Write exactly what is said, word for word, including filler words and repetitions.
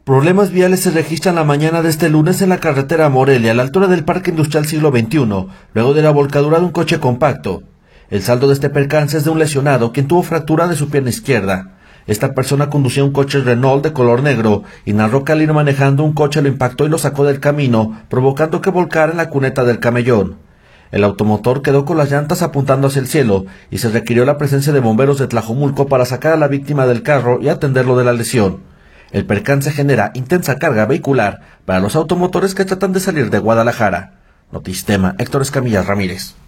Problemas viales se registran la mañana de este lunes en la carretera Morelia, a la altura del Parque Industrial Siglo veintiuno, luego de la volcadura de un coche compacto. El saldo de este percance es de un lesionado, quien tuvo fractura de su pierna izquierda. Esta persona conducía un coche Renault de color negro y narró que al ir manejando un coche lo impactó y lo sacó del camino, provocando que volcara en la cuneta del camellón. El automotor quedó con las llantas apuntando hacia el cielo y se requirió la presencia de bomberos de Tlajomulco para sacar a la víctima del carro y atenderlo de la lesión. El percance genera intensa carga vehicular para los automotores que tratan de salir de Guadalajara. Notistema, Héctor Escamilla Ramírez.